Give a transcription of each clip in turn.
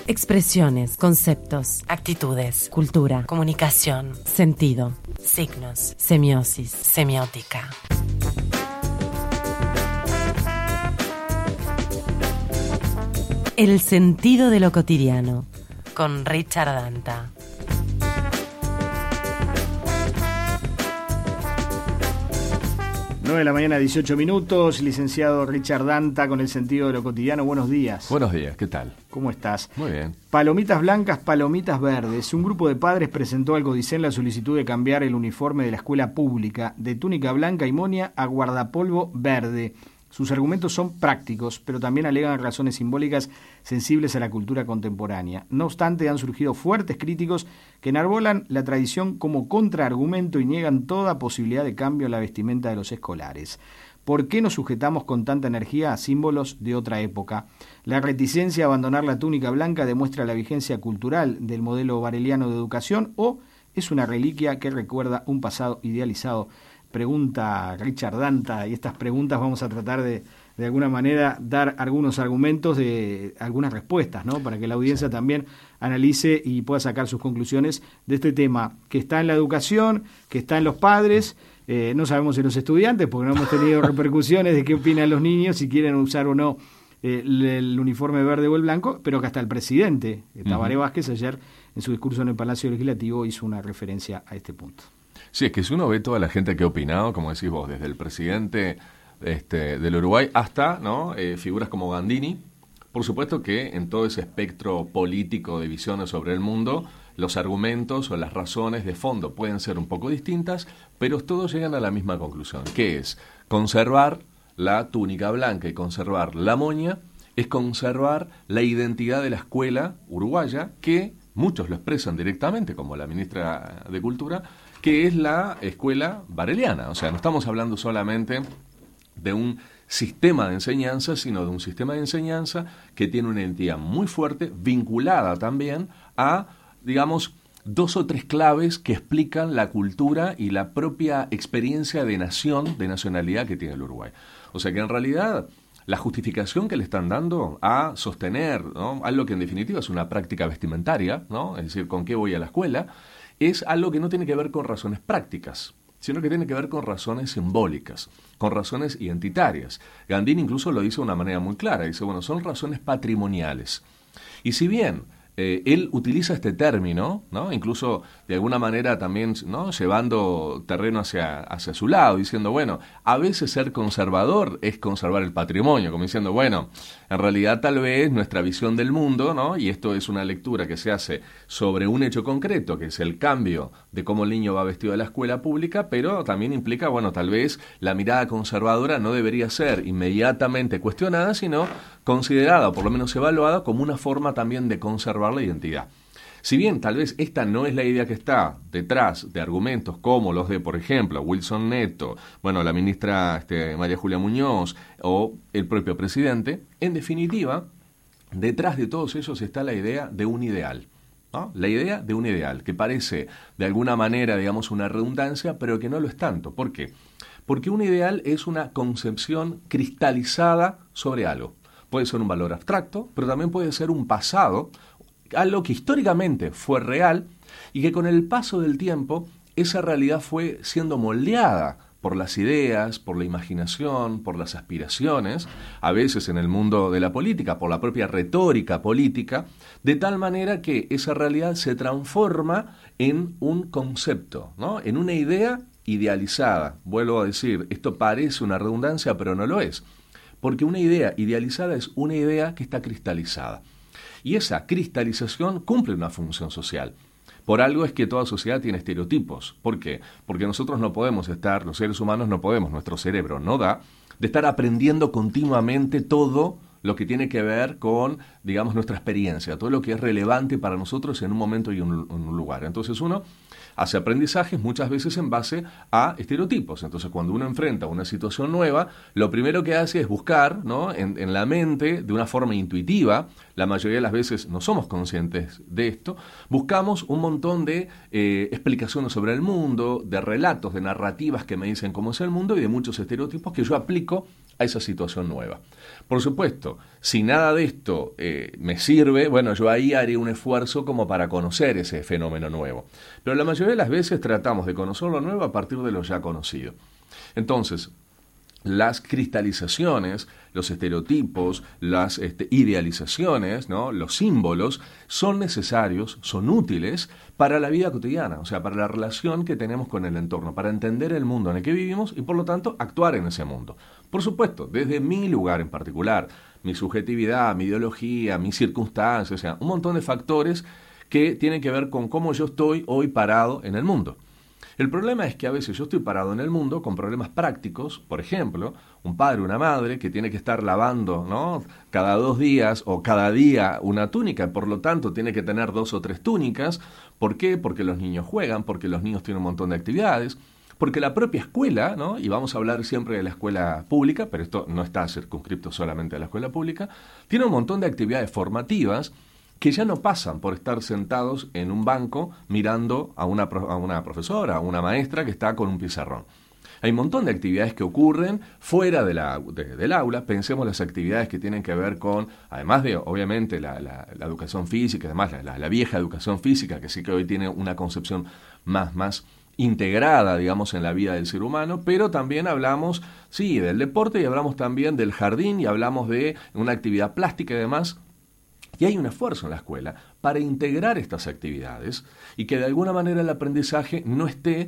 Expresiones, conceptos, actitudes, cultura, comunicación, sentido, signos, semiosis, semiótica. El sentido de lo cotidiano, con Richard Danta. De la mañana, 18 minutos, licenciado Richard Danta con el sentido de lo cotidiano. Buenos días. Buenos días, ¿qué tal? ¿Cómo estás? Muy bien. Palomitas blancas, palomitas verdes. Un grupo de padres presentó al Codicen la solicitud de cambiar el uniforme de la escuela pública de túnica blanca y moña a guardapolvo verde. Sus argumentos son prácticos, pero también alegan razones simbólicas sensibles a la cultura contemporánea. No obstante, han surgido fuertes críticos que enarbolan la tradición como contraargumento y niegan toda posibilidad de cambio en la vestimenta de los escolares. ¿Por qué nos sujetamos con tanta energía a símbolos de otra época? La reticencia a abandonar la túnica blanca demuestra la vigencia cultural del modelo bareliano de educación o es una reliquia que recuerda un pasado idealizado. Pregunta Richard Danta, y estas preguntas vamos a tratar de alguna manera dar algunos argumentos, de algunas respuestas, ¿no? Para que la audiencia también analice y pueda sacar sus conclusiones de este tema que está en la educación, que está en los padres, no sabemos en los estudiantes porque no hemos tenido repercusiones de qué opinan los niños, si quieren usar o no el uniforme verde o el blanco, pero que hasta el presidente, Tabaré Vázquez, ayer en su discurso en el Palacio Legislativo hizo una referencia a este punto. Sí, es que si uno ve toda la gente que ha opinado, como decís vos, desde el presidente del Uruguay hasta figuras como Gandini, por supuesto que en todo ese espectro político de visiones sobre el mundo, los argumentos o las razones de fondo pueden ser un poco distintas, pero todos llegan a la misma conclusión, que es conservar la túnica blanca y conservar la moña, es conservar la identidad de la escuela uruguaya, que muchos lo expresan directamente, como la ministra de Cultura, que es la escuela bareliana. O sea, no estamos hablando solamente de un sistema de enseñanza, sino de un sistema de enseñanza que tiene una identidad muy fuerte, vinculada también a, digamos, 2 o 3 claves que explican la cultura y la propia experiencia de nación, de nacionalidad que tiene el Uruguay. O sea que en realidad la justificación que le están dando a sostener, ¿no?, algo que en definitiva es una práctica vestimentaria, ¿no?, es decir, con qué voy a la escuela, es algo que no tiene que ver con razones prácticas, sino que tiene que ver con razones simbólicas, con razones identitarias. Gandini incluso lo dice de una manera muy clara, dice, bueno, son razones patrimoniales. Y si bien él utiliza este término, ¿no?, incluso de alguna manera también, ¿no?, llevando terreno hacia su lado, diciendo, bueno, a veces ser conservador es conservar el patrimonio, como diciendo, bueno, en realidad tal vez nuestra visión del mundo, ¿no?, y esto es una lectura que se hace sobre un hecho concreto, que es el cambio de cómo el niño va vestido a la escuela pública, pero también implica, bueno, tal vez la mirada conservadora no debería ser inmediatamente cuestionada, sino considerada, o por lo menos evaluada, como una forma también de conservar la identidad. Si bien tal vez esta no es la idea que está detrás de argumentos como los de, por ejemplo, Wilson Neto, bueno, la ministra María Julia Muñoz o el propio presidente, en definitiva, detrás de todos ellos está la idea de un ideal, ¿no? La idea de un ideal, que parece de alguna manera, digamos, una redundancia, pero que no lo es tanto. ¿Por qué? Porque un ideal es una concepción cristalizada sobre algo. Puede ser un valor abstracto, pero también puede ser un pasado, algo que históricamente fue real y que con el paso del tiempo esa realidad fue siendo moldeada por las ideas, por la imaginación, por las aspiraciones, a veces en el mundo de la política, por la propia retórica política, de tal manera que esa realidad se transforma en un concepto, ¿no?, en una idea idealizada. Vuelvo a decir, esto parece una redundancia, pero no lo es. Porque una idea idealizada es una idea que está cristalizada. Y esa cristalización cumple una función social. Por algo es que toda sociedad tiene estereotipos. ¿Por qué? Porque nosotros no podemos estar, los seres humanos no podemos, nuestro cerebro no da, de estar aprendiendo continuamente todo lo que tiene que ver con, digamos, nuestra experiencia, todo lo que es relevante para nosotros en un momento y en un lugar. Entonces uno hace aprendizajes muchas veces en base a estereotipos. Entonces, cuando uno enfrenta una situación nueva, lo primero que hace es buscar, ¿no?, en la mente, de una forma intuitiva, la mayoría de las veces no somos conscientes de esto, buscamos un montón de explicaciones sobre el mundo, de relatos, de narrativas que me dicen cómo es el mundo y de muchos estereotipos que yo aplico a a esa situación nueva. Por supuesto, si nada de esto me sirve, bueno, yo ahí haré un esfuerzo como para conocer ese fenómeno nuevo. Pero la mayoría de las veces tratamos de conocer lo nuevo a partir de lo ya conocido. Entonces, las cristalizaciones, los estereotipos, las idealizaciones, ¿no? Los símbolos son necesarios, son útiles para la vida cotidiana, o sea, para la relación que tenemos con el entorno, para entender el mundo en el que vivimos y, por lo tanto, actuar en ese mundo. Por supuesto, desde mi lugar en particular, mi subjetividad, mi ideología, mis circunstancias, o sea, un montón de factores que tienen que ver con cómo yo estoy hoy parado en el mundo. El problema es que a veces yo estoy parado en el mundo con problemas prácticos, por ejemplo, un padre o una madre que tiene que estar lavando, ¿no?, cada 2 días o cada día una túnica, por lo tanto tiene que tener 2 o 3 túnicas. ¿Por qué? Porque los niños juegan, porque los niños tienen un montón de actividades, porque la propia escuela, ¿no?, y vamos a hablar siempre de la escuela pública, pero esto no está circunscripto solamente a la escuela pública, tiene un montón de actividades formativas que ya no pasan por estar sentados en un banco mirando a una profesora, a una maestra que está con un pizarrón. Hay un montón de actividades que ocurren fuera del aula. Pensemos las actividades que tienen que ver con, además de, obviamente, la educación física, además la vieja educación física, que sí que hoy tiene una concepción más integrada, digamos, en la vida del ser humano, pero también hablamos, sí, del deporte y hablamos también del jardín y hablamos de una actividad plástica y demás. Y hay un esfuerzo en la escuela para integrar estas actividades y que de alguna manera el aprendizaje no esté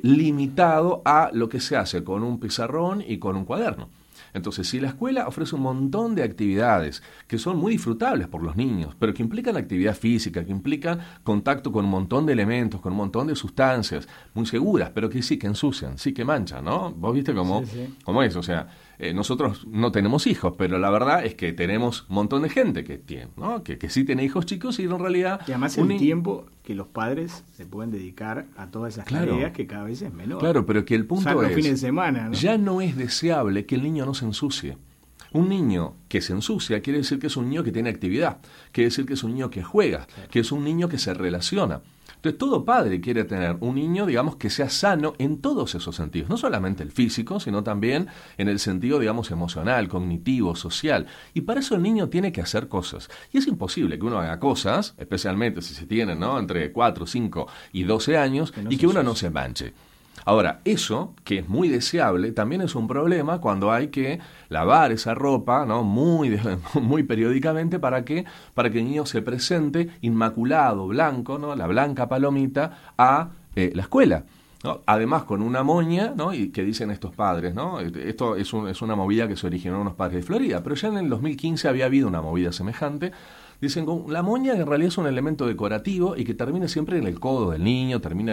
limitado a lo que se hace con un pizarrón y con un cuaderno. Entonces, si la escuela ofrece un montón de actividades que son muy disfrutables por los niños, pero que implican actividad física, que implican contacto con un montón de elementos, con un montón de sustancias muy seguras, pero que sí que ensucian, sí que manchan, ¿no? Vos viste cómo es, o sea, nosotros no tenemos hijos, pero la verdad es que tenemos un montón de gente que tiene, ¿no? Que sí tiene hijos chicos y en realidad... Y además el tiempo que los padres se pueden dedicar a todas esas tareas que cada vez es menor. Claro, pero que el punto es... fines de semana, ¿no? Ya no es deseable que el niño no se ensucie. Un niño que se ensucia quiere decir que es un niño que tiene actividad, quiere decir que es un niño que juega, que es un niño que se relaciona. Entonces, todo padre quiere tener un niño, digamos, que sea sano en todos esos sentidos, no solamente el físico, sino también en el sentido, digamos, emocional, cognitivo, social. Y para eso el niño tiene que hacer cosas. Y es imposible que uno haga cosas, especialmente si se tienen, ¿no?, entre 4, 5 y 12 años, y que uno no se manche. Ahora, eso, que es muy deseable, también es un problema cuando hay que lavar esa ropa, ¿no?, muy periódicamente para que el niño se presente inmaculado, blanco, ¿no?, la blanca palomita a la escuela, ¿no? Además con una moña, ¿no?, y que dicen estos padres, ¿no? Esto es una movida que se originó en unos padres de Florida, pero ya en el 2015 había habido una movida semejante. Dicen que la moña en realidad es un elemento decorativo y que termina siempre en el codo del niño, termina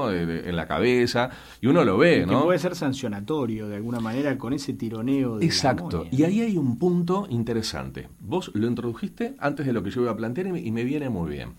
en la cabeza, y uno lo ve, ¿no? Que puede ser sancionatorio de alguna manera con ese tironeo de Exacto, la moña. Y ahí hay un punto interesante. Vos lo introdujiste antes de lo que yo iba a plantear y me viene muy bien.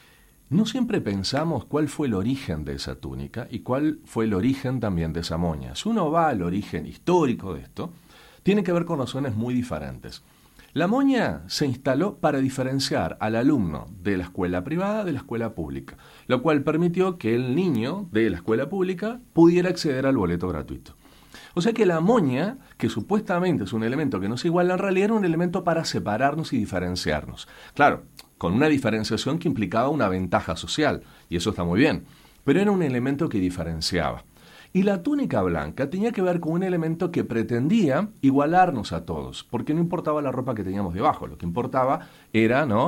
No siempre pensamos cuál fue el origen de esa túnica y cuál fue el origen también de esa moña. Si uno va al origen histórico de esto, tiene que ver con razones muy diferentes. La moña se instaló para diferenciar al alumno de la escuela privada de la escuela pública, lo cual permitió que el niño de la escuela pública pudiera acceder al boleto gratuito. O sea que la moña, que supuestamente es un elemento que no se iguala, en realidad era un elemento para separarnos y diferenciarnos. Claro, con una diferenciación que implicaba una ventaja social, y eso está muy bien, pero era un elemento que diferenciaba. Y la túnica blanca tenía que ver con un elemento que pretendía igualarnos a todos, porque no importaba la ropa que teníamos debajo, lo que importaba era, ¿no?,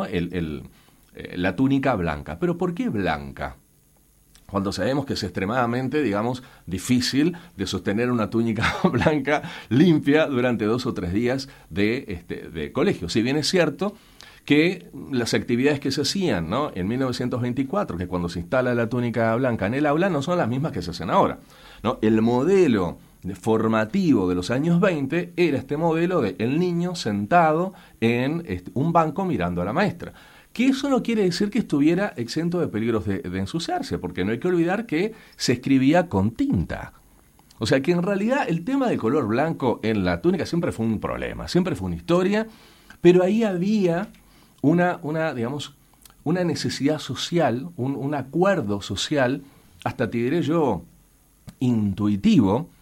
la túnica blanca. ¿Pero por qué blanca? Cuando sabemos que es extremadamente, digamos, difícil de sostener una túnica blanca limpia durante 2 o 3 días de colegio. Si bien es cierto que las actividades que se hacían, ¿no?, en 1924, que cuando se instala la túnica blanca en el aula, no son las mismas que se hacen ahora, ¿no? El modelo formativo de los años 20 era este modelo de el niño sentado en un banco mirando a la maestra. Que eso no quiere decir que estuviera exento de peligros de ensuciarse, porque no hay que olvidar que se escribía con tinta. O sea que en realidad el tema del color blanco en la túnica siempre fue un problema, siempre fue una historia, pero ahí había una necesidad social, un acuerdo social, hasta te diré yo, intuitivo,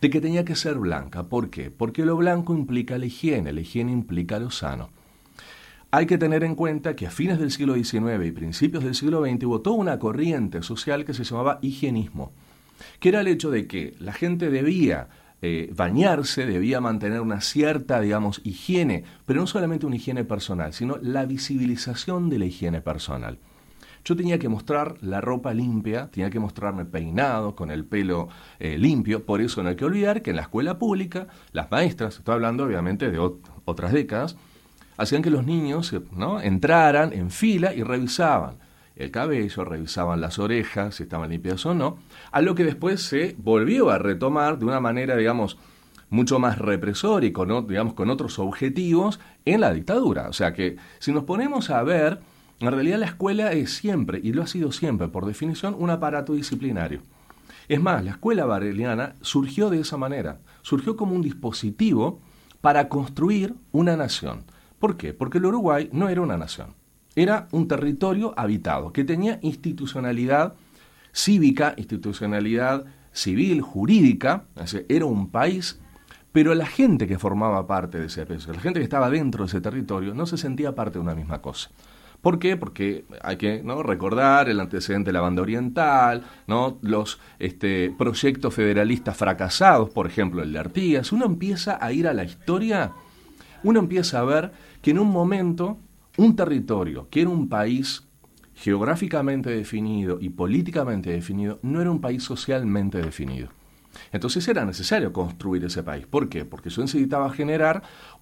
de que tenía que ser blanca. ¿Por qué? Porque lo blanco implica la higiene implica lo sano. Hay que tener en cuenta que a fines del siglo XIX y principios del siglo XX hubo toda una corriente social que se llamaba higienismo, que era el hecho de que la gente debía bañarse, debía mantener una cierta, digamos, higiene, pero no solamente una higiene personal, sino la visibilización de la higiene personal. Yo tenía que mostrar la ropa limpia, tenía que mostrarme peinado, con el pelo limpio. Por eso no hay que olvidar que en la escuela pública, las maestras, estoy hablando obviamente de otras décadas, hacían que los niños, ¿no?, entraran en fila y revisaban el cabello, revisaban las orejas, si estaban limpias o no, a lo que después se volvió a retomar de una manera, digamos, mucho más represora y digamos, con otros objetivos en la dictadura. O sea que si nos ponemos a ver, en realidad la escuela es siempre, y lo ha sido siempre por definición, un aparato disciplinario. Es más, la escuela bareliana surgió de esa manera, surgió como un dispositivo para construir una nación. ¿Por qué? Porque el Uruguay no era una nación, era un territorio habitado que tenía institucionalidad cívica, institucionalidad civil, jurídica, era un país, pero la gente que formaba parte de ese país, la gente que estaba dentro de ese territorio, no se sentía parte de una misma cosa. ¿Por qué? Porque hay que, ¿no?, recordar el antecedente de la banda oriental, ¿no?, los proyectos federalistas fracasados, por ejemplo el de Artigas. Uno empieza a ir a la historia, uno empieza a ver que en un momento un territorio que era un país geográficamente definido y políticamente definido no era un país socialmente definido. Entonces era necesario construir ese país. ¿Por qué? Porque eso necesitaba generar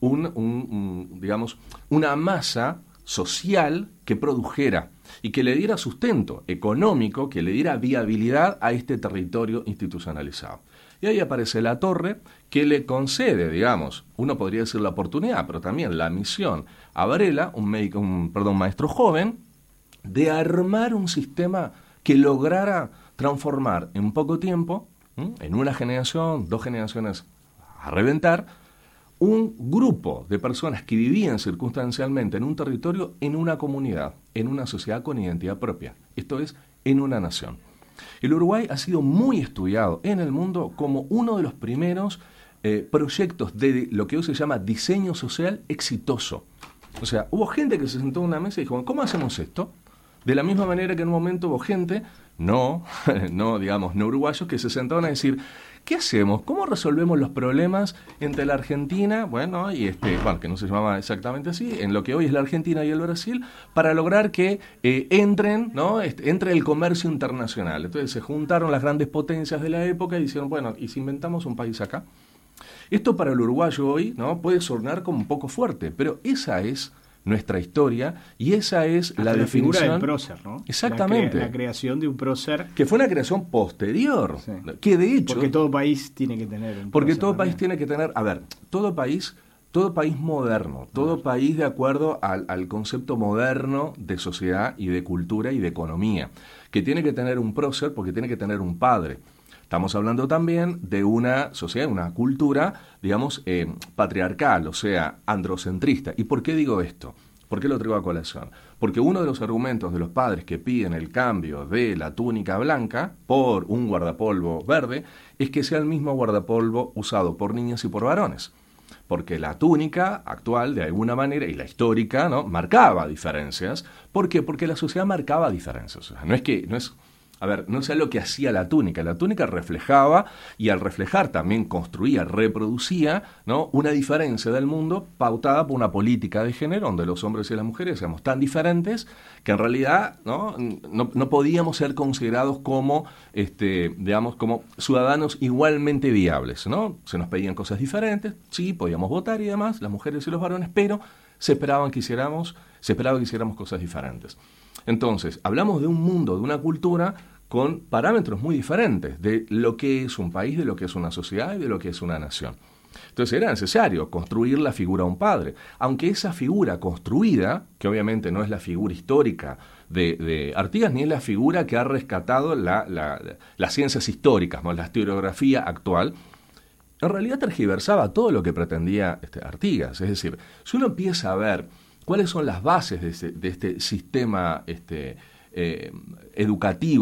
digamos, una masa social que produjera y que le diera sustento económico, que le diera viabilidad a este territorio institucionalizado. Y ahí aparece la torre que le concede, digamos, uno podría decir la oportunidad, pero también la misión a Varela, un maestro joven, de armar un sistema que lograra transformar en poco tiempo, en una generación, 2 generaciones a reventar, un grupo de personas que vivían circunstancialmente en un territorio, en una comunidad, en una sociedad con identidad propia. Esto es, en una nación. El Uruguay ha sido muy estudiado en el mundo como uno de los primeros proyectos de lo que hoy se llama diseño social exitoso. O sea, hubo gente que se sentó en una mesa y dijo, ¿cómo hacemos esto? De la misma manera que en un momento hubo gente, no uruguayos, que se sentaron a decir, ¿qué hacemos? ¿Cómo resolvemos los problemas entre la Argentina, que no se llamaba exactamente así, en lo que hoy es la Argentina y el Brasil, para lograr que entre el comercio internacional? Entonces se juntaron las grandes potencias de la época y dijeron, bueno, ¿y si inventamos un país acá? Esto para el uruguayo hoy, ¿no?, puede sonar como un poco fuerte, pero esa es nuestra historia y esa es la definición. La figura del prócer, ¿no? Exactamente. La creación de un prócer. Que fue una creación posterior. Sí. Que de hecho. Porque todo país tiene que tener un Porque prócer todo también. País tiene que tener. A ver, todo país moderno, todo país de acuerdo al concepto moderno de sociedad y de cultura y de economía, que tiene que tener un prócer porque tiene que tener un padre. Estamos hablando también de una sociedad, una cultura, digamos, patriarcal, o sea, androcentrista. ¿Y por qué digo esto? ¿Por qué lo traigo a colación? Porque uno de los argumentos de los padres que piden el cambio de la túnica blanca por un guardapolvo verde es que sea el mismo guardapolvo usado por niñas y por varones. Porque la túnica actual, de alguna manera, y la histórica, ¿no?, marcaba diferencias. ¿Por qué? Porque la sociedad marcaba diferencias. O sea, no es algo que hacía la túnica reflejaba, y al reflejar también construía, reproducía, ¿no?, una diferencia del mundo pautada por una política de género donde los hombres y las mujeres éramos tan diferentes que en realidad no podíamos ser considerados como, como ciudadanos igualmente viables, ¿no? Se nos pedían cosas diferentes, sí, podíamos votar y demás, las mujeres y los varones, pero se esperaba que hiciéramos cosas diferentes. Entonces, hablamos de un mundo, de una cultura con parámetros muy diferentes de lo que es un país, de lo que es una sociedad y de lo que es una nación. Entonces era necesario construir la figura de un padre, aunque esa figura construida, que obviamente no es la figura histórica de Artigas, ni es la figura que ha rescatado las ciencias históricas, ¿no?, la historiografía actual, en realidad tergiversaba todo lo que pretendía Artigas. Es decir, si uno empieza a ver cuáles son las bases de este sistema educativo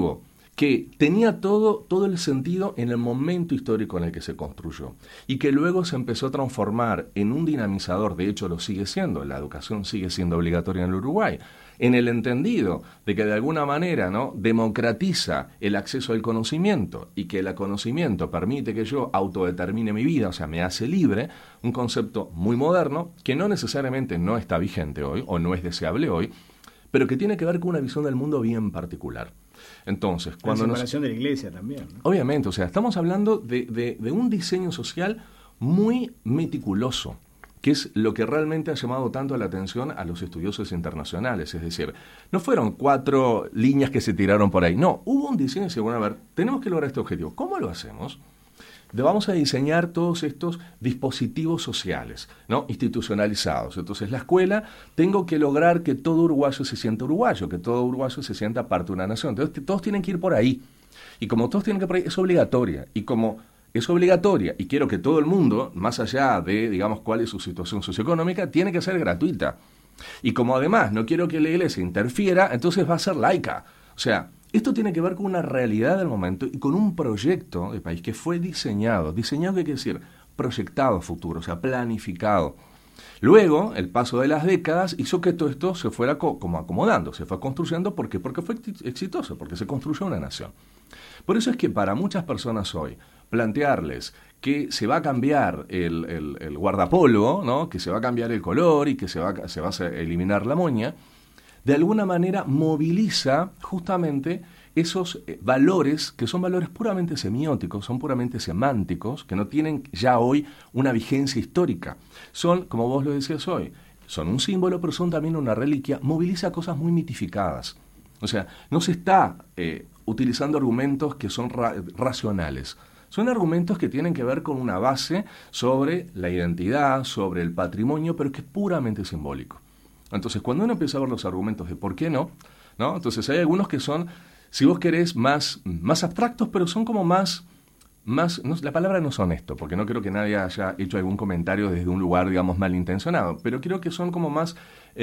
que tenía todo el sentido en el momento histórico en el que se construyó y que luego se empezó a transformar en un dinamizador, de hecho lo sigue siendo, la educación sigue siendo obligatoria en el Uruguay, en el entendido de que de alguna manera, ¿no?, democratiza el acceso al conocimiento y que el conocimiento permite que yo autodetermine mi vida, o sea, me hace libre, un concepto muy moderno que no necesariamente no está vigente hoy o no es deseable hoy, pero que tiene que ver con una visión del mundo bien particular. Entonces, cuando la separación de la iglesia también, ¿no? Obviamente, o sea, estamos hablando de un diseño social muy meticuloso, que es lo que realmente ha llamado tanto la atención a los estudiosos internacionales. Es decir, no fueron 4 líneas que se tiraron por ahí, no, hubo un diseño y se bueno, a ver, tenemos que lograr este objetivo. ¿Cómo lo hacemos? Vamos a diseñar todos estos dispositivos sociales, ¿no?, institucionalizados. Entonces, la escuela, tengo que lograr que todo uruguayo se sienta uruguayo, que todo uruguayo se sienta parte de una nación. Entonces, todos tienen que ir por ahí. Y como todos tienen que ir por ahí, es obligatoria. Y como es obligatoria y quiero que todo el mundo, más allá de, digamos, cuál es su situación socioeconómica, tiene que ser gratuita. Y como además no quiero que la iglesia interfiera, entonces va a ser laica. O sea, esto tiene que ver con una realidad del momento y con un proyecto de país que fue diseñado. Diseñado, ¿qué quiere decir? Proyectado a futuro, o sea, planificado. Luego, el paso de las décadas hizo que todo esto se fuera como acomodando, se fue construyendo. ¿Por qué? Porque fue exitoso, porque se construyó una nación. Por eso es que para muchas personas hoy, plantearles que se va a cambiar el guardapolvo, ¿no?, que se va a cambiar el color y que se va a eliminar la moña, de alguna manera moviliza justamente esos valores que son valores puramente semióticos, son puramente semánticos, que no tienen ya hoy una vigencia histórica. Son, como vos lo decías hoy, son un símbolo, pero son también una reliquia, moviliza cosas muy mitificadas. O sea, no se está utilizando argumentos que son racionales. Son argumentos que tienen que ver con una base sobre la identidad, sobre el patrimonio, pero que es puramente simbólico. Entonces, cuando uno empieza a ver los argumentos de por qué no, entonces hay algunos que son, si vos querés, más abstractos, pero son como más no, la palabra no es honesto, porque no creo que nadie haya hecho algún comentario desde un lugar, digamos, malintencionado, pero creo que son como más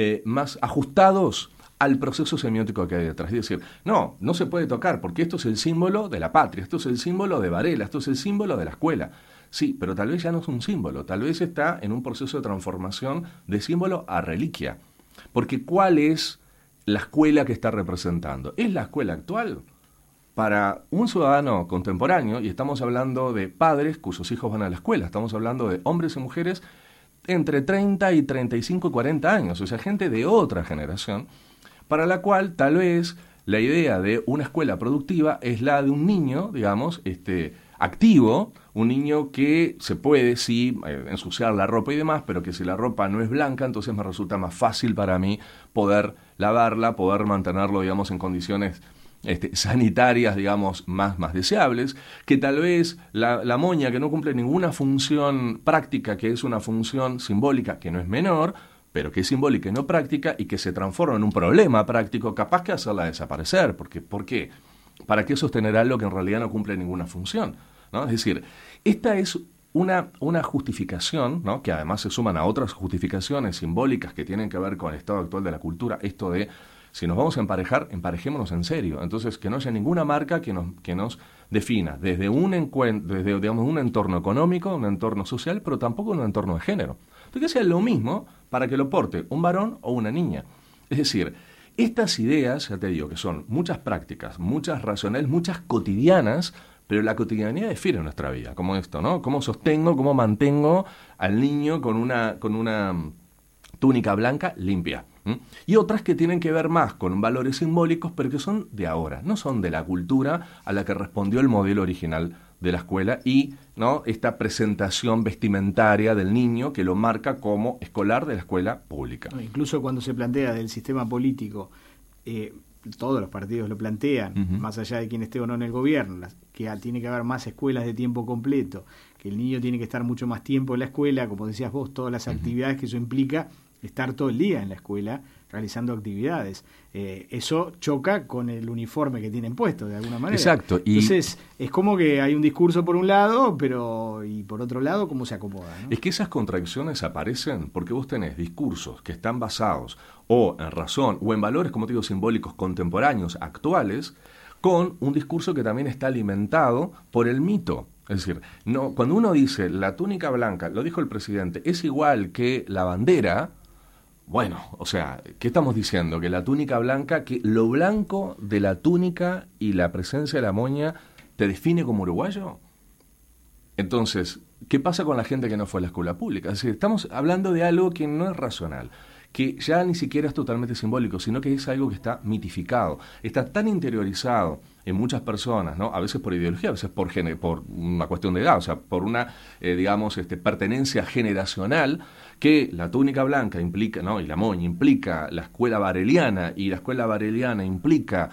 ajustados al proceso semiótico que hay detrás. Es decir, no se puede tocar, porque esto es el símbolo de la patria, esto es el símbolo de Varela, esto es el símbolo de la escuela. Sí, pero tal vez ya no es un símbolo, tal vez está en un proceso de transformación de símbolo a reliquia. Porque ¿cuál es la escuela que está representando? ¿Es la escuela actual? Para un ciudadano contemporáneo, y estamos hablando de padres cuyos hijos van a la escuela, estamos hablando de hombres y mujeres entre 30 y 35 y 40 años, o sea, gente de otra generación, para la cual tal vez la idea de una escuela productiva es la de un niño, digamos, activo, un niño que se puede, sí, ensuciar la ropa y demás, pero que si la ropa no es blanca, entonces me resulta más fácil para mí poder lavarla, poder mantenerlo, digamos, en condiciones sanitarias, digamos, más deseables, que tal vez la moña, que no cumple ninguna función práctica, que es una función simbólica, que no es menor, pero que es simbólica y no práctica, y que se transforma en un problema práctico, capaz que hacerla desaparecer. ¿Por qué? ¿Para qué sostener algo que en realidad no cumple ninguna función? ¿No? Es decir, esta es una justificación, ¿no?, que además se suman a otras justificaciones simbólicas que tienen que ver con el estado actual de la cultura, esto de, si nos vamos a emparejar, emparejémonos en serio. Entonces, que no haya ninguna marca que nos defina desde un entorno económico, un entorno social, pero tampoco un entorno de género. Entonces, que sea lo mismo para que lo porte un varón o una niña. Es decir, estas ideas, ya te digo, que son muchas prácticas, muchas racionales, muchas cotidianas, pero la cotidianidad difiere en nuestra vida, como esto, ¿no? ¿Cómo sostengo, cómo mantengo al niño con una túnica blanca limpia? Y otras que tienen que ver más con valores simbólicos, pero que son de ahora, no son de la cultura a la que respondió el modelo original de la escuela y, ¿no?, esta presentación vestimentaria del niño que lo marca como escolar de la escuela pública. Incluso cuando se plantea del sistema político, todos los partidos lo plantean, más allá de quien esté o no en el gobierno, que tiene que haber más escuelas de tiempo completo, que el niño tiene que estar mucho más tiempo en la escuela, como decías vos, todas las actividades que eso implica, estar todo el día en la escuela realizando actividades. Eso choca con el uniforme que tienen puesto, de alguna manera. Exacto. Entonces, es como que hay un discurso por un lado, y por otro lado, ¿cómo se acomoda, ¿no? Es que esas contradicciones aparecen porque vos tenés discursos que están basados o en razón o en valores, como te digo, simbólicos contemporáneos, actuales, con un discurso que también está alimentado por el mito. Es decir, no, cuando uno dice la túnica blanca, lo dijo el presidente, es igual que la bandera, bueno, o sea, ¿qué estamos diciendo? Que la túnica blanca, que lo blanco de la túnica y la presencia de la moña te define como uruguayo. Entonces, ¿qué pasa con la gente que no fue a la escuela pública? Es decir, estamos hablando de algo que no es racional, que ya ni siquiera es totalmente simbólico, sino que es algo que está mitificado, está tan interiorizado en muchas personas, ¿no? A veces por ideología, a veces por una cuestión de edad, o sea, por una, pertenencia generacional, que la túnica blanca implica, ¿no? Y la moña implica la escuela bareliana, y la escuela bareliana implica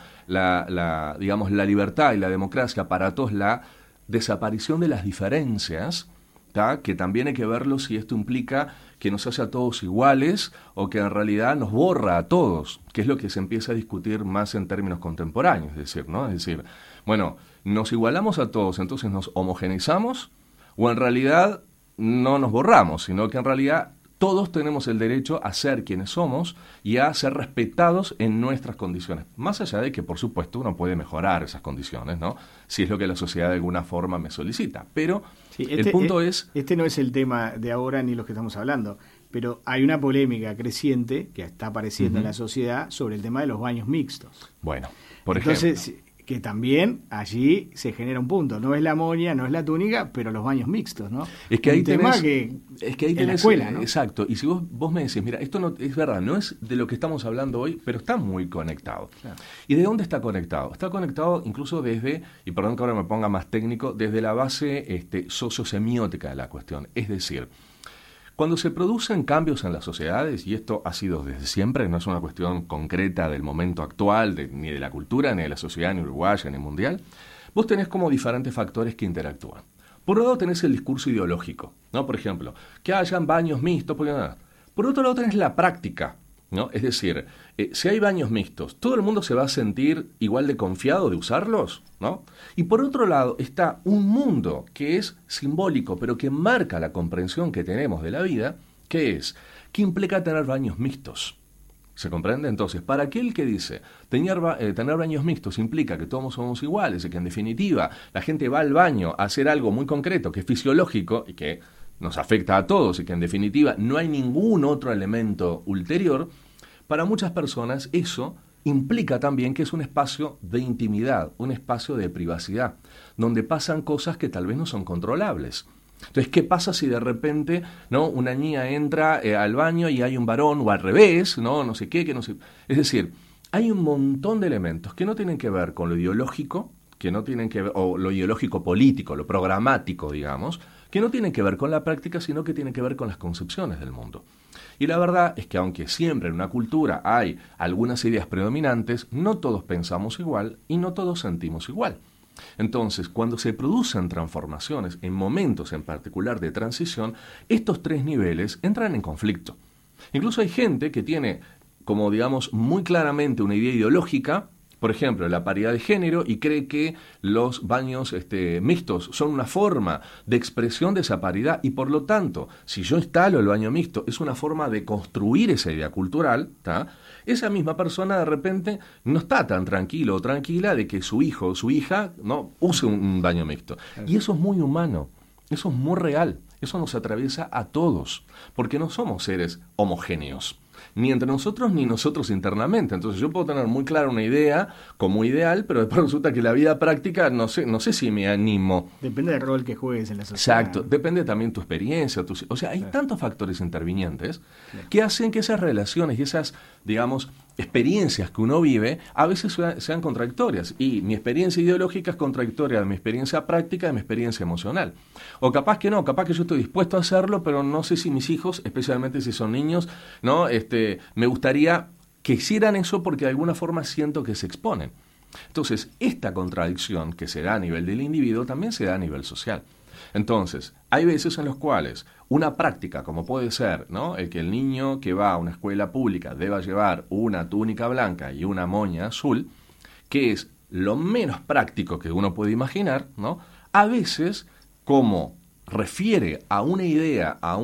la libertad y la democracia para todos, la desaparición de las diferencias, ¿tá? Que también hay que verlo si esto implica que nos hace a todos iguales o que en realidad nos borra a todos, que es lo que se empieza a discutir más en términos contemporáneos, es decir, ¿no? Es decir, bueno, nos igualamos a todos, entonces nos homogeneizamos, o en realidad no nos borramos, sino que en realidad todos tenemos el derecho a ser quienes somos y a ser respetados en nuestras condiciones. Más allá de que, por supuesto, uno puede mejorar esas condiciones, ¿no? Si es lo que la sociedad de alguna forma me solicita. Pero sí, el punto es... Este no es el tema de ahora ni los que estamos hablando, pero hay una polémica creciente que está apareciendo en la sociedad sobre el tema de los baños mixtos. Bueno, por Entonces, ejemplo... que también allí se genera un punto. No es la moña, no es la túnica, pero los baños mixtos, ¿no? Es que ahí tenés, es que ahí tenés, en la escuela, ¿no? Exacto. Y si vos me decís, mira, esto no es verdad, no es de lo que estamos hablando hoy, pero está muy conectado. Claro. ¿Y de dónde está conectado? Está conectado incluso desde, y perdón que ahora me ponga más técnico, desde la base sociosemiótica de la cuestión. Es decir, cuando se producen cambios en las sociedades, y esto ha sido desde siempre, no es una cuestión concreta del momento actual, ni de la cultura, ni de la sociedad, ni uruguaya, ni mundial, vos tenés como diferentes factores que interactúan. Por un lado tenés el discurso ideológico, ¿no? Por ejemplo, que hayan baños mixtos, porque nada. Por otro lado tenés la práctica, ¿no? Es decir, si hay baños mixtos, ¿todo el mundo se va a sentir igual de confiado de usarlos? ¿No? Y por otro lado está un mundo que es simbólico, pero que marca la comprensión que tenemos de la vida, que implica tener baños mixtos. ¿Se comprende? Entonces, para aquel que dice tener baños mixtos implica que todos somos iguales y que en definitiva la gente va al baño a hacer algo muy concreto, que es fisiológico y que nos afecta a todos y que en definitiva no hay ningún otro elemento ulterior, para muchas personas eso implica también que es un espacio de intimidad, un espacio de privacidad, donde pasan cosas que tal vez no son controlables. Entonces, ¿qué pasa si de repente, ¿no?, una niña entra al baño y hay un varón, o al revés, no sé qué, que no sé? Es decir, hay un montón de elementos que no tienen que ver con lo ideológico, que no tienen que ver, o lo ideológico político, lo programático, digamos, que no tienen que ver con la práctica, sino que tienen que ver con las concepciones del mundo. Y la verdad es que aunque siempre en una cultura hay algunas ideas predominantes, no todos pensamos igual y no todos sentimos igual. Entonces, cuando se producen transformaciones en momentos en particular de transición, estos tres niveles entran en conflicto. Incluso hay gente que tiene, como digamos, muy claramente una idea ideológica, por ejemplo, la paridad de género, y cree que los baños mixtos son una forma de expresión de esa paridad, y por lo tanto, si yo instalo el baño mixto, es una forma de construir esa idea cultural, ¿tá? Esa misma persona de repente no está tan tranquilo o tranquila de que su hijo o su hija no use un baño mixto. Y eso es muy humano, eso es muy real, eso nos atraviesa a todos, porque no somos seres homogéneos, ni entre nosotros ni nosotros internamente. Entonces yo puedo tener muy clara una idea como ideal, pero después resulta que la vida práctica no sé si me animo. Depende del rol que juegues en la sociedad. Exacto, depende también tu experiencia, o sea, hay tantos factores intervinientes que hacen que esas relaciones y esas, digamos, experiencias que uno vive a veces sean contradictorias, y mi experiencia ideológica es contradictoria de mi experiencia práctica, de mi experiencia emocional, o capaz que no, capaz que yo estoy dispuesto a hacerlo, pero no sé si mis hijos, especialmente si son niños, no, me gustaría que hicieran eso porque de alguna forma siento que se exponen. Entonces, esta contradicción que se da a nivel del individuo también se da a nivel social. Entonces, hay veces en los cuales una práctica, como puede ser, ¿no?, el que el niño que va a una escuela pública deba llevar una túnica blanca y una moña azul, que es lo menos práctico que uno puede imaginar, ¿no?, a veces, como refiere a una idea, a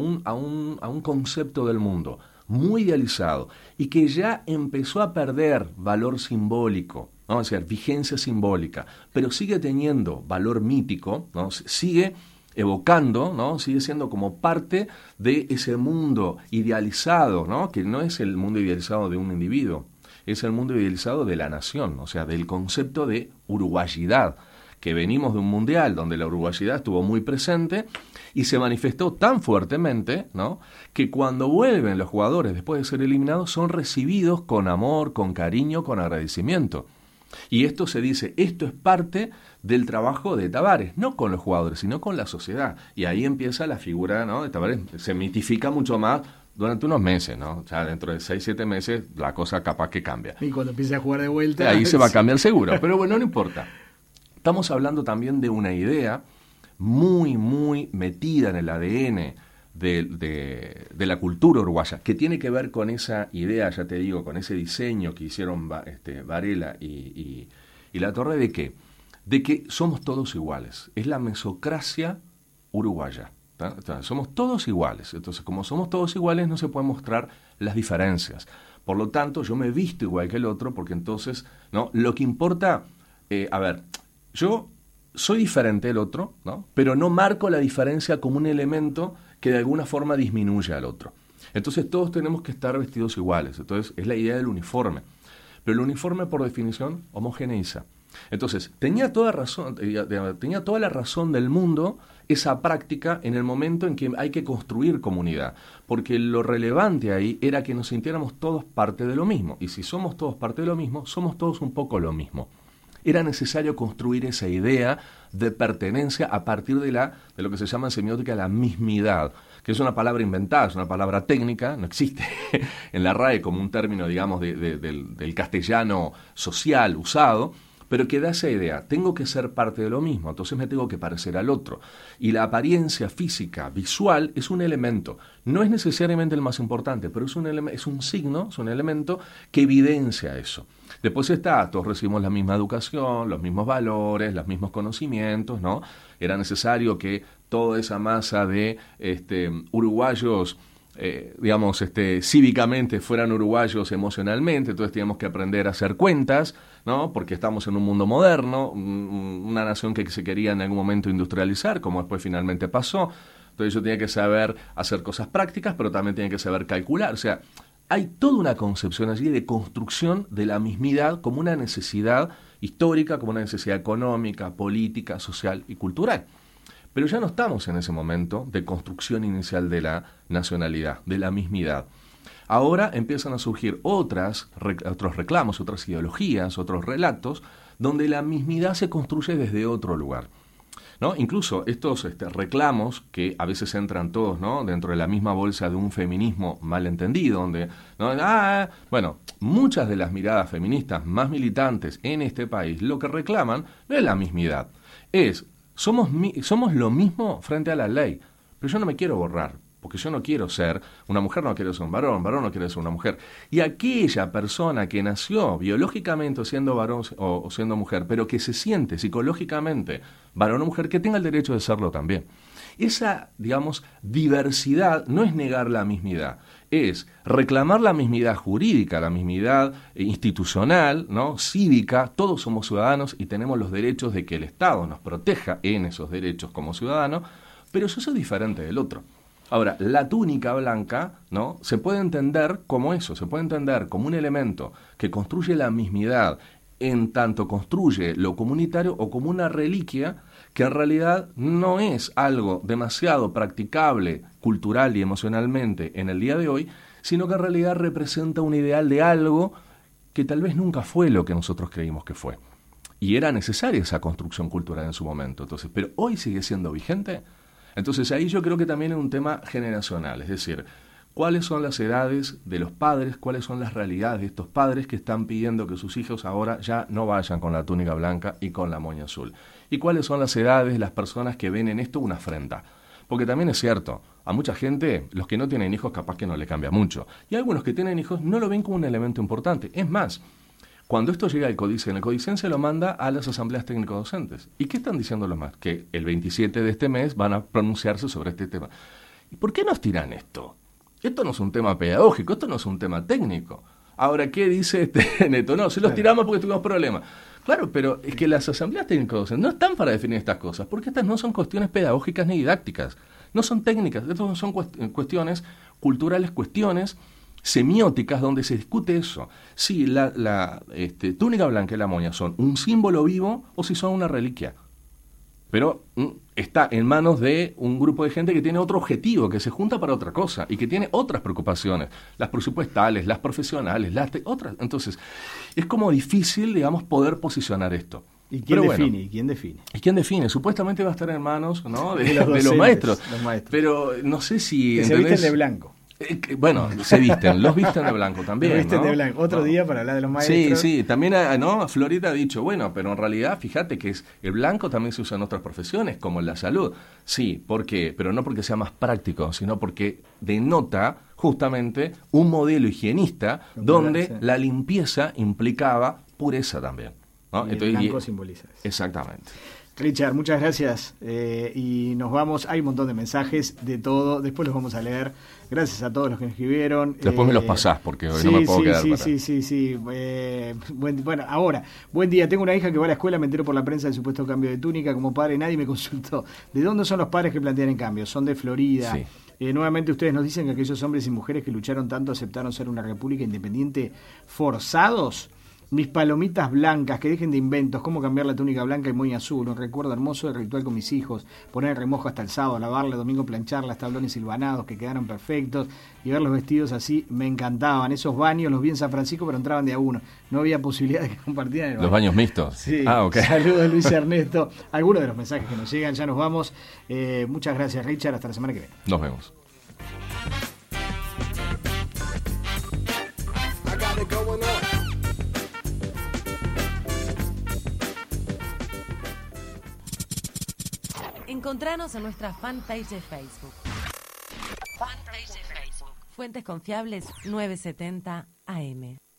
un concepto del mundo muy idealizado y que ya empezó a perder valor simbólico, ¿no? Es decir, vigencia simbólica, pero sigue teniendo valor mítico, ¿no? Sigue evocando, ¿no? Sigue siendo como parte de ese mundo idealizado, ¿no? Que no es el mundo idealizado de un individuo, es el mundo idealizado de la nación, o sea, del concepto de uruguayidad, que venimos de un mundial donde la uruguayidad estuvo muy presente y se manifestó tan fuertemente, ¿no? Que cuando vuelven los jugadores después de ser eliminados son recibidos con amor, con cariño, con agradecimiento. Y esto se dice, esto es parte del trabajo de Tavares, no con los jugadores, sino con la sociedad. Y ahí empieza la figura, ¿no? de Tavares, se mitifica mucho más durante unos meses, ¿no? O sea, dentro de 6, 7 meses la cosa capaz que cambia. Y cuando empiece a jugar de vuelta... Ahí se va a cambiar seguro, pero bueno, no importa. Estamos hablando también de una idea muy, muy metida en el ADN de la cultura uruguaya, que tiene que ver con esa idea, ya te digo, con ese diseño que hicieron Varela y La Torre, ¿de qué? De que somos todos iguales. Es la mesocracia uruguaya. Entonces, somos todos iguales. Entonces, como somos todos iguales, no se pueden mostrar las diferencias. Por lo tanto, yo me visto igual que el otro, porque entonces, ¿no? Lo que importa, yo soy diferente del otro, ¿no? Pero no marco la diferencia como un elemento que de alguna forma disminuye al otro. Entonces todos tenemos que estar vestidos iguales. Entonces es la idea del uniforme. Pero el uniforme por definición homogeneiza. Entonces tenía toda la razón del mundo esa práctica en el momento en que hay que construir comunidad. Porque lo relevante ahí era que nos sintiéramos todos parte de lo mismo. Y si somos todos parte de lo mismo, somos todos un poco lo mismo. Era necesario construir esa idea de pertenencia a partir de lo que se llama en semiótica la mismidad, que es una palabra inventada, es una palabra técnica, no existe en la RAE como un término, digamos, del castellano social usado, pero que da esa idea, tengo que ser parte de lo mismo, entonces me tengo que parecer al otro. Y la apariencia física, visual, es un elemento, no es necesariamente el más importante, pero es un signo, es un elemento que evidencia eso. Después todos recibimos la misma educación, los mismos valores, los mismos conocimientos, ¿no? Era necesario que toda esa masa de uruguayos, cívicamente fueran uruguayos emocionalmente, entonces teníamos que aprender a hacer cuentas, ¿no? Porque estamos en un mundo moderno, una nación que se quería en algún momento industrializar, como después finalmente pasó. Entonces yo tenía que saber hacer cosas prácticas, pero también tenía que saber calcular. O sea, hay toda una concepción allí de construcción de la mismidad como una necesidad histórica, como una necesidad económica, política, social y cultural. Pero ya no estamos en ese momento de construcción inicial de la nacionalidad, de la mismidad. Ahora empiezan a surgir otros reclamos, otras ideologías, otros relatos, donde la mismidad se construye desde otro lugar, ¿no? Incluso estos reclamos que a veces entran todos, ¿no? Dentro de la misma bolsa de un feminismo malentendido, donde, ¿no? Muchas de las miradas feministas más militantes en este país lo que reclaman no es la mismidad, somos lo mismo frente a la ley, pero yo no me quiero borrar, porque yo no quiero ser una mujer, no quiero ser un varón no quiere ser una mujer. Y aquella persona que nació biológicamente siendo varón o siendo mujer, pero que se siente psicológicamente varón o mujer, que tenga el derecho de serlo también. Esa, digamos, diversidad no es negar la mismidad, es reclamar la mismidad jurídica, la mismidad institucional, ¿no? Cívica. Todos somos ciudadanos y tenemos los derechos de que el Estado nos proteja en esos derechos como ciudadanos, pero yo soy diferente del otro. Ahora, la túnica blanca, ¿no? Se puede entender como eso, se puede entender como un elemento que construye la mismidad en tanto construye lo comunitario o como una reliquia que en realidad no es algo demasiado practicable cultural y emocionalmente en el día de hoy, sino que en realidad representa un ideal de algo que tal vez nunca fue lo que nosotros creímos que fue. Y era necesaria esa construcción cultural en su momento, entonces, pero hoy sigue siendo vigente. Entonces ahí yo creo que también es un tema generacional, es decir, ¿cuáles son las edades de los padres? ¿Cuáles son las realidades de estos padres que están pidiendo que sus hijos ahora ya no vayan con la túnica blanca y con la moña azul? ¿Y cuáles son las edades de las personas que ven en esto una afrenta? Porque también es cierto, a mucha gente, los que no tienen hijos capaz que no le cambia mucho. Y algunos que tienen hijos no lo ven como un elemento importante. Es más, cuando esto llega al Codicen, el Codicen se lo manda a las asambleas técnico-docentes. ¿Y qué están diciendo los más? Que el 27 de este mes van a pronunciarse sobre este tema. ¿Y por qué nos tiran esto? Esto no es un tema pedagógico, esto no es un tema técnico. Ahora, ¿qué dice Neto? No, se los tiramos porque tuvimos problemas. Claro, pero es que las asambleas técnicas no están para definir estas cosas, porque estas no son cuestiones pedagógicas ni didácticas, no son técnicas, estas son cuestiones culturales, cuestiones semióticas donde se discute eso. Si la túnica blanca y la moña son un símbolo vivo o si son una reliquia. Pero está en manos de un grupo de gente que tiene otro objetivo, que se junta para otra cosa y que tiene otras preocupaciones, las presupuestales, las profesionales, otras. Entonces, es como difícil, digamos, poder posicionar esto. ¿Y quién define? ¿Y quién define? ¿Y quién define? Supuestamente va a estar en manos, ¿no?, de los los maestros. Los maestros. Pero no sé si... Que se visten de blanco. Bueno, los visten de blanco también. Los visten, ¿no?, de blanco. Otro día para hablar de los maestros. Sí, también, ¿no?, Florida ha dicho, bueno, pero en realidad, fíjate que el blanco también se usa en otras profesiones, como en la salud. Sí, ¿por qué? Pero no porque sea más práctico, sino porque denota justamente un modelo higienista donde la limpieza implicaba pureza también, ¿no? Y el blanco simboliza eso. Exactamente. Richard, muchas gracias y nos vamos. Hay un montón de mensajes de todo, después los vamos a leer. Gracias a todos los que nos escribieron. Después me los pasás porque hoy no me puedo quedar. Sí. Bueno, ahora, buen día. Tengo una hija que va a la escuela, me entero por la prensa del supuesto cambio de túnica. Como padre nadie me consultó. ¿De dónde son los padres que plantean el cambio? Son de Florida. Sí. Nuevamente ustedes nos dicen que aquellos hombres y mujeres que lucharon tanto aceptaron ser una república independiente forzados. Mis palomitas blancas, que dejen de inventos, cómo cambiar la túnica blanca y moña azul, un recuerdo hermoso del ritual con mis hijos, poner el remojo hasta el sábado, lavarla, domingo plancharlas, tablones silvanados que quedaron perfectos y ver los vestidos así, me encantaban. Esos baños los vi en San Francisco, pero entraban de a uno, no había posibilidad de que compartieran el baño. ¿Los baños mixtos? Sí, okay. Saludos Luis Ernesto. Algunos de los mensajes que nos llegan, ya nos vamos. Muchas gracias Richard, hasta la semana que viene. Nos vemos. Encontranos en nuestra fanpage de Facebook. Fuentes Confiables 970 AM.